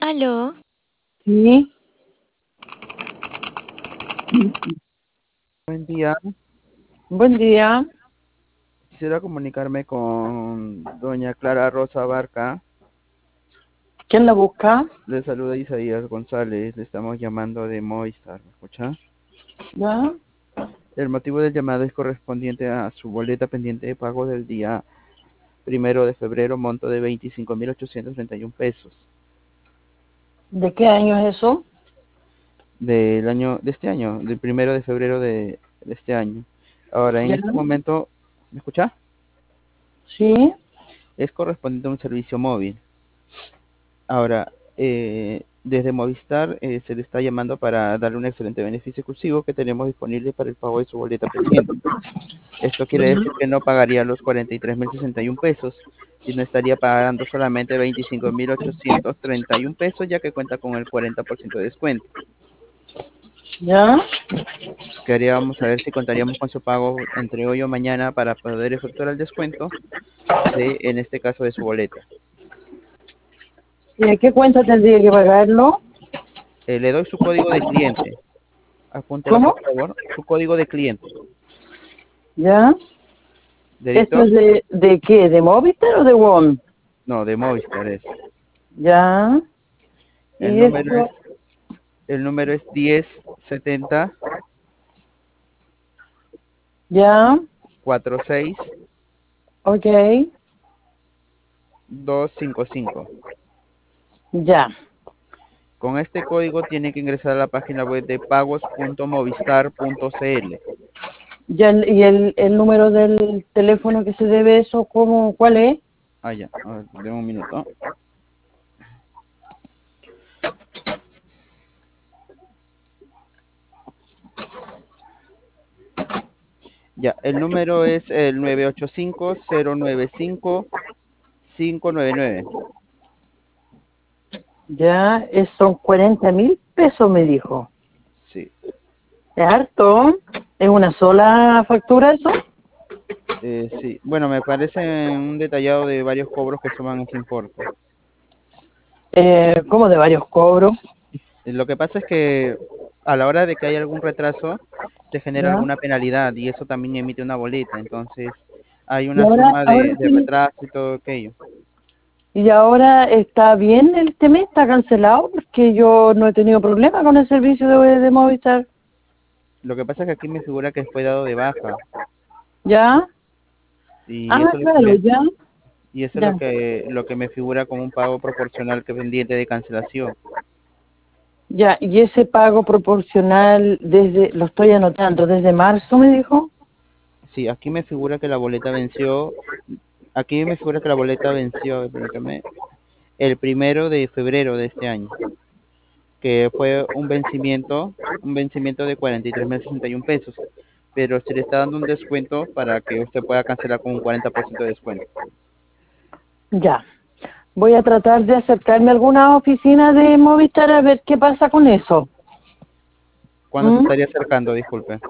Aló, Sí, Buen día. buen día. Quisiera comunicarme con doña Clara Rosa Barca. ¿Quién la busca? Le saluda Isaías González. Le estamos llamando de Movistar. ¿Me escucha? ¿Ya? El motivo del llamado es correspondiente a su boleta pendiente de pago del día 1 de febrero, monto de 25.831 pesos ¿De qué año es eso? de este año, del 1 de febrero de este año. Ahora, en ¿Ya? este momento, ¿me escucha? Sí, Es correspondiente a un servicio móvil. Ahora, desde Movistar se le está llamando para darle un excelente beneficio exclusivo que tenemos disponible para el pago de su boleta pendiente. Esto quiere decir que no pagaría los 43.061 pesos, sino estaría pagando solamente 25.831 pesos, ya que cuenta con el 40% de descuento. ¿ya? Queríamos saber si contaríamos con su pago entre hoy o mañana para poder efectuar el descuento en este caso, de su boleta. ¿Y a qué cuenta tendría que pagarlo? Le doy su código de cliente. Apúntelo, ¿Cómo? por favor. Su código de cliente. ¿Ya? ¿Esto ¿Dedito? es de qué? ¿De Movistar o de WOM? No, de Movistar es. ¿Ya? El ¿Y número esto? es, el número es 1070 ¿Ya? 46 Ok. 255. Ya. Con este código tiene que ingresar a la página web de pagos.movistar.cl. ¿Ya el número del teléfono que se debe eso, cómo, cuál es? Ah, ya, a ver, deme un minuto. Ya, el número es el 985-095-599. Ya, son 40.000 pesos, me dijo. Sí, ¿Es harto? ¿Es una sola factura eso? sí. Bueno, me parece un detallado de varios cobros que suman ese importe. ¿Cómo de varios cobros? Lo que pasa es que a la hora de que hay algún retraso, se genera ¿Ya? alguna penalidad y eso también emite una boleta. Entonces, hay Y una ahora, suma ahora de tiene, retraso y todo aquello. y ahora está bien el tema, está cancelado porque yo no he tenido problema con el servicio de Movistar. Lo que pasa es que aquí me figura que fue dado de baja ¿Ya? y Ah, eso es lo que claro, ya, ya. lo que me figura como un pago proporcional que pendiente de cancelación. Ya, y ese pago proporcional lo estoy anotando, desde marzo me dijo. Sí, aquí me figura que la boleta venció, a ver, permítame, el 1 de febrero de este año, que fue un vencimiento de 43.061 pesos, pero se le está dando un descuento para que usted pueda cancelar con un 40% de descuento. Ya. Voy a tratar de acercarme a alguna oficina de Movistar a ver qué pasa con eso. ¿Cuándo se ¿Mm? estaría acercando? Disculpe.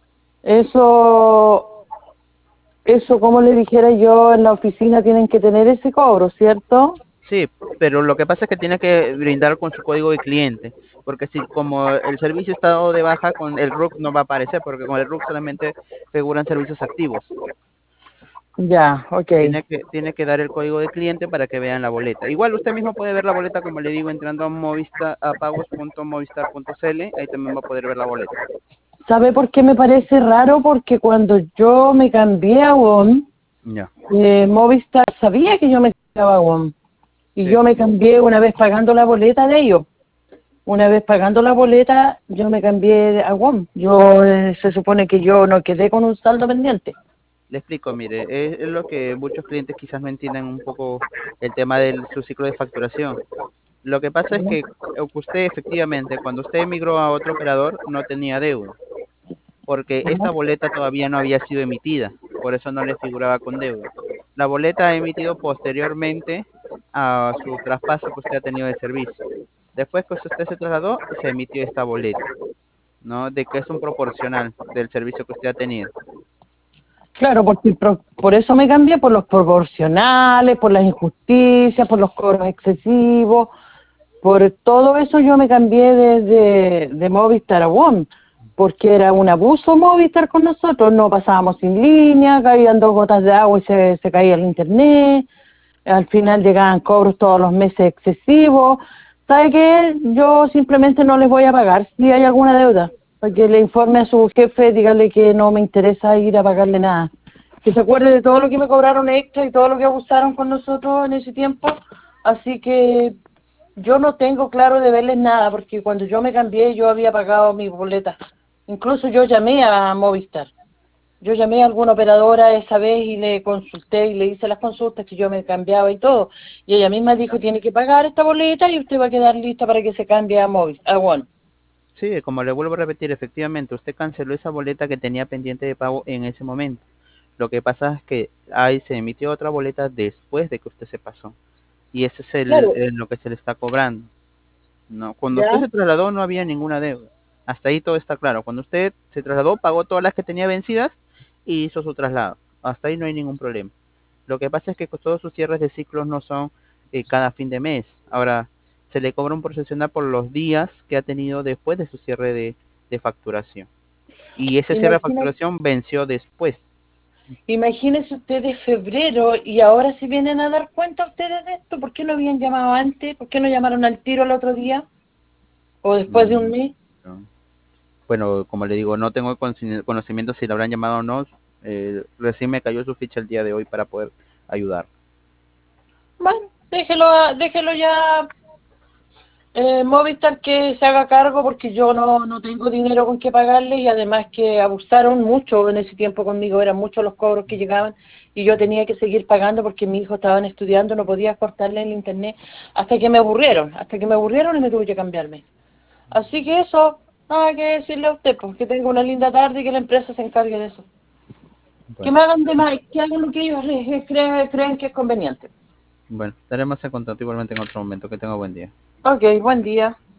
Eso, eso, como le dijera yo, en la oficina tienen que tener ese cobro, ¿cierto? Sí, pero lo que pasa es que tiene que brindar con su código de cliente, porque si como el servicio está dado de baja, con el RUC no va a aparecer, porque con el RUC solamente figuran servicios activos. Ya, ok. Tiene que dar el código de cliente para que vean la boleta. Igual usted mismo puede ver la boleta, como le digo, entrando a Movistar, a pagos.movistar.cl, ahí también va a poder ver la boleta. ¿Sabe por qué me parece raro? Porque cuando yo me cambié a WOM, Ya, Movistar sabía que yo me cambiaba a WOM. Y sí. yo me cambié una vez pagando la boleta de ellos. Una vez pagando la boleta, yo me cambié a WOM. Yo, se supone que yo no quedé con un saldo pendiente. Le explico, mire, es lo que muchos clientes quizás no entienden un poco el tema de su ciclo de facturación. Lo que pasa es que usted efectivamente, cuando usted emigró a otro operador, no tenía deuda, porque esta boleta todavía no había sido emitida, por eso no le figuraba con deuda. La boleta ha emitido posteriormente a su traspaso que usted ha tenido de servicio. Después que usted se trasladó, se emitió esta boleta, ¿no? De que es un proporcional del servicio que usted ha tenido. Claro, porque por eso me cambié, por los proporcionales, por las injusticias, por los cobros excesivos. por todo eso yo me cambié de Movistar a WOM, porque era un abuso Movistar con nosotros, no pasábamos sin línea, caían 2 gotas de agua y se caía el internet, al final llegaban cobros todos los meses excesivos. ¿Sabe qué? Yo simplemente no les voy a pagar si hay alguna deuda, para que le informe a su jefe, dígale que no me interesa ir a pagarle nada. Que se acuerde de todo lo que me cobraron extra y todo lo que abusaron con nosotros en ese tiempo. Así que yo no tengo claro de verles nada, porque cuando yo me cambié yo había pagado mi boleta. Incluso yo llamé a Movistar. Yo llamé a alguna operadora esa vez y le consulté y le hice las consultas que yo me cambiaba y todo. Y ella misma dijo, tiene que pagar esta boleta y usted va a quedar lista para que se cambie a Movistar, a One. Sí, como le vuelvo a repetir, efectivamente, usted canceló esa boleta que tenía pendiente de pago en ese momento. Lo que pasa es que ahí se emitió otra boleta después de que usted se pasó. Y ese es Claro, lo que se le está cobrando. No, cuando usted ya, se trasladó no había ninguna deuda. Hasta ahí todo está claro. Cuando usted se trasladó, pagó todas las que tenía vencidas y hizo su traslado. Hasta ahí no hay ningún problema. Lo que pasa es que todos sus cierres de ciclos no son cada fin de mes. Ahora, se le cobra un procesional por los días que ha tenido después de su cierre de facturación. Y ese cierre de imagínese, facturación venció después. imagínese usted de febrero y ahora se vienen a dar cuenta ustedes de esto. ¿Por qué no habían llamado antes? ¿Por qué no llamaron al tiro el otro día? ¿O después de un Mm, mes? no. Bueno, como le digo, no tengo conocimiento si le habrán llamado o no. Recién me cayó su ficha el día de hoy para poder ayudar. Bueno, déjelo ya, Movistar que se haga cargo porque yo no tengo dinero con que pagarle y además que abusaron mucho en ese tiempo conmigo, eran muchos los cobros que llegaban y yo tenía que seguir pagando porque mis hijos estaban estudiando, no podía cortarle el internet hasta que me aburrieron y me tuve que cambiarme. Así que eso, nada que decirle a usted, pues que tenga una linda tarde y que la empresa se encargue de eso. Que Bueno, me hagan de más, que hagan lo que ellos creen que es conveniente. bueno, estaremos en contacto igualmente en otro momento. Que tenga buen día. Ok, buen día.